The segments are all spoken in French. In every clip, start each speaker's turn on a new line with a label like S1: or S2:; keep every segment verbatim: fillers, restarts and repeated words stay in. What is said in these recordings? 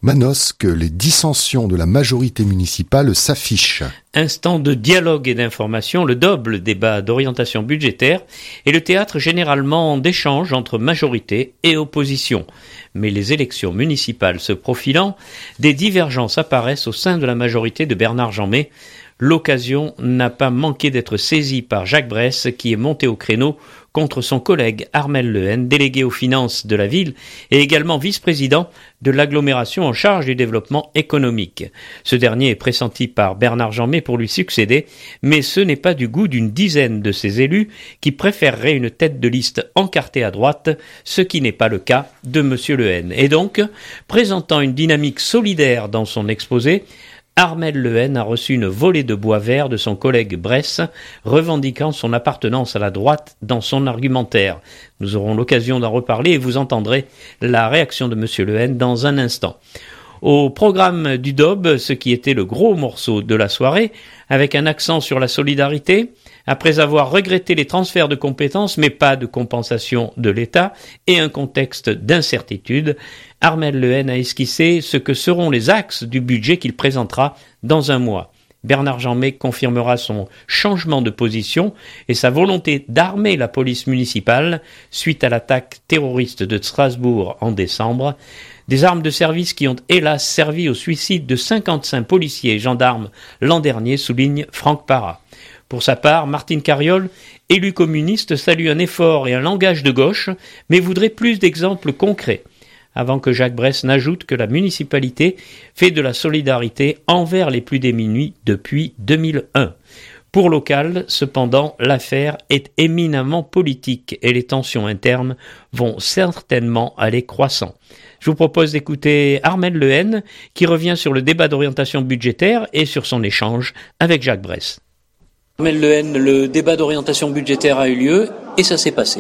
S1: Manosque, les dissensions de la majorité municipale s'affichent.
S2: Instant de dialogue et d'information, le D O B, le débat d'orientation budgétaire, est le théâtre généralement d'échanges entre majorité et opposition. Mais les élections municipales se profilant, des divergences apparaissent au sein de la majorité de Bernard Jeanmay. L'occasion n'a pas manqué d'être saisie par Jacques Bresse, qui est monté au créneau contre son collègue Armel Lehen, délégué aux finances de la ville et également vice-président de l'agglomération en charge du développement économique. Ce dernier est pressenti par Bernard Jeanmay pour lui succéder, mais ce n'est pas du goût d'une dizaine de ses élus qui préféreraient une tête de liste encartée à droite, ce qui n'est pas le cas de M. Lehen. Et donc, présentant une dynamique solidaire dans son exposé, Armel Lehen a reçu une volée de bois vert de son collègue Bresse, revendiquant son appartenance à la droite dans son argumentaire. Nous aurons l'occasion d'en reparler et vous entendrez la réaction de M. Lehen dans un instant. Au programme du D O B, ce qui était le gros morceau de la soirée, avec un accent sur la solidarité, après avoir regretté les transferts de compétences mais pas de compensation de l'État et un contexte d'incertitude, Armel Lehen a esquissé ce que seront les axes du budget qu'il présentera dans un mois. Bernard Jeanmay confirmera son changement de position et sa volonté d'armer la police municipale suite à l'attaque terroriste de Strasbourg en décembre. Des armes de service qui ont hélas servi au suicide de cinquante-cinq policiers et gendarmes l'an dernier, souligne Franck Parra. Pour sa part, Martine Carriol, élu communiste, salue un effort et un langage de gauche, mais voudrait plus d'exemples concrets, avant que Jacques Bresse n'ajoute que la municipalité fait de la solidarité envers les plus démunis depuis deux mille un. Pour Local, cependant, l'affaire est éminemment politique et les tensions internes vont certainement aller croissant. Je vous propose d'écouter Armel Lehen qui revient sur le débat d'orientation budgétaire et sur son échange avec Jacques Bresse. Armel Lehen, le débat d'orientation budgétaire a eu lieu et ça s'est passé.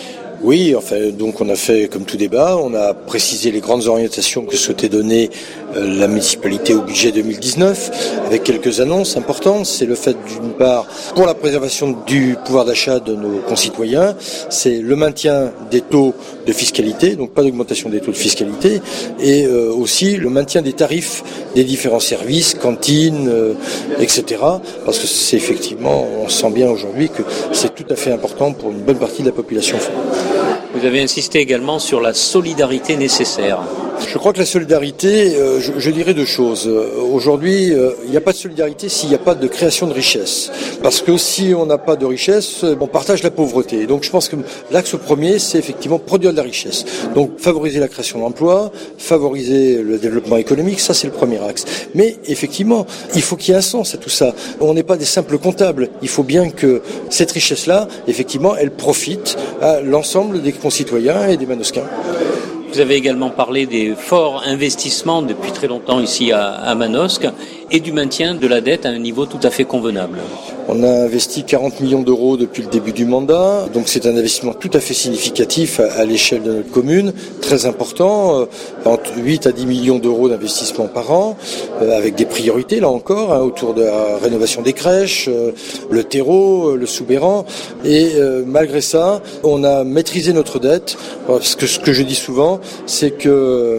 S3: Oui, enfin, donc on a fait comme tout débat, on a précisé les grandes orientations que souhaitait donner euh, la municipalité au budget deux mille dix-neuf, avec quelques annonces importantes. C'est le fait, d'une part, pour la préservation du pouvoir d'achat de nos concitoyens, c'est le maintien des taux de fiscalité, donc pas d'augmentation des taux de fiscalité, et euh, aussi le maintien des tarifs des différents services, cantines, euh, et cetera. Parce que c'est effectivement, on sent bien aujourd'hui que c'est tout à fait important pour une bonne partie de la population.
S2: Vous avez insisté également sur la solidarité nécessaire.
S3: Je crois que la solidarité, euh, je, je dirais deux choses. Euh, aujourd'hui, euh, il n'y a pas de solidarité s'il n'y a pas de création de richesse. Parce que si on n'a pas de richesse, on partage la pauvreté. Donc je pense que l'axe premier, c'est effectivement produire de la richesse. Donc favoriser la création d'emplois, favoriser le développement économique, ça c'est le premier axe. Mais effectivement, il faut qu'il y ait un sens à tout ça. On n'est pas des simples comptables. Il faut bien que cette richesse-là, effectivement, elle profite à l'ensemble des concitoyens et des Manosquins.
S2: Vous avez également parlé des forts investissements depuis très longtemps ici à, à Manosque et du maintien de la dette à un niveau tout à fait convenable.
S3: On a investi quarante millions d'euros depuis le début du mandat, donc c'est un investissement tout à fait significatif à, à l'échelle de notre commune, très important, euh, entre huit à dix millions d'euros d'investissement par an, euh, avec des priorités là encore, hein, autour de la rénovation des crèches, euh, le terreau, euh, le Soubéran, et euh, malgré ça, on a maîtrisé notre dette, parce que ce que je dis souvent, c'est que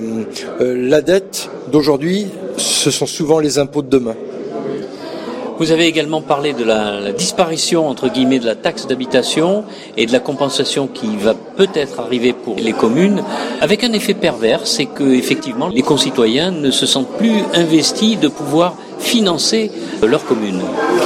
S3: euh, la dette d'aujourd'hui, ce sont souvent les impôts de demain.
S2: Vous avez également parlé de la, la disparition, entre guillemets, de la taxe d'habitation et de la compensation qui va peut-être arriver pour les communes, avec un effet pervers, c'est que effectivement les concitoyens ne se sentent plus investis de pouvoir financer leur commune.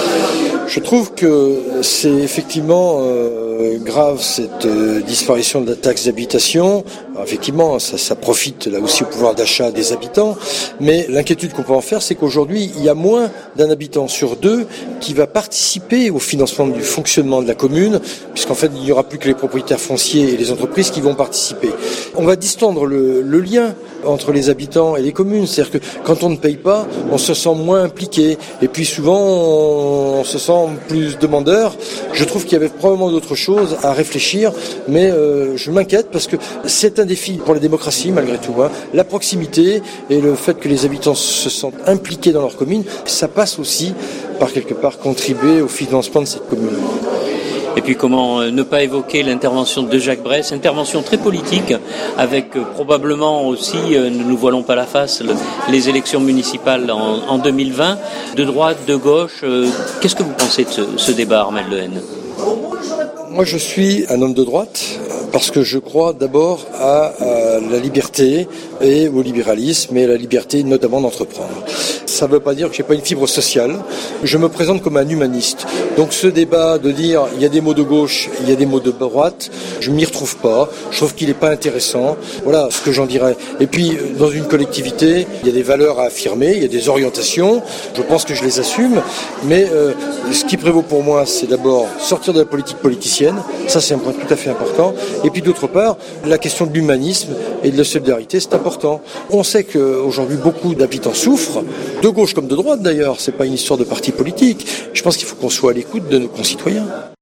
S3: Je trouve que c'est effectivement euh, grave cette euh, disparition de la taxe d'habitation. Alors, effectivement, ça, ça profite là aussi au pouvoir d'achat des habitants. Mais l'inquiétude qu'on peut en faire, c'est qu'aujourd'hui, il y a moins d'un habitant sur deux qui va participer au financement du fonctionnement de la commune, puisqu'en fait, il n'y aura plus que les propriétaires fonciers et les entreprises qui vont participer. On va distendre le, le lien entre les habitants et les communes. C'est-à-dire que quand on ne paye pas, on se sent moins impliqué. Et puis souvent, on se sent plus demandeur. Je trouve qu'il y avait probablement d'autres choses à réfléchir, mais euh, je m'inquiète parce que c'est un défi pour la démocratie malgré tout. Hein. La proximité et le fait que les habitants se sentent impliqués dans leur commune, ça passe aussi par quelque part contribuer au financement de cette commune.
S2: Et puis comment ne pas évoquer l'intervention de Jacques Bress, intervention très politique, avec probablement aussi, ne nous voilons pas la face, les élections municipales en, en deux mille vingt, de droite, de gauche. Qu'est-ce que vous pensez de ce, ce débat, Armel Lehen ?
S3: Moi, je suis un homme de droite parce que je crois d'abord à, à la liberté et au libéralisme et à la liberté notamment d'entreprendre. Ça ne veut pas dire que j'ai pas une fibre sociale. Je me présente comme un humaniste. Donc ce débat de dire il y a des mots de gauche, il y a des mots de droite, je m'y retrouve pas. Je trouve qu'il n'est pas intéressant. Voilà ce que j'en dirais. Et puis dans une collectivité, il y a des valeurs à affirmer, il y a des orientations. Je pense que je les assume. Mais euh, ce qui prévaut pour moi, c'est d'abord sortir de la politique politicienne. Ça, c'est un point tout à fait important. Et puis d'autre part, la question de l'humanisme et de la solidarité, c'est important. On sait qu'aujourd'hui, beaucoup d'habitants souffrent, de gauche comme de droite d'ailleurs. C'est pas une histoire de parti politique. Je pense qu'il faut qu'on soit à l'écoute de nos concitoyens.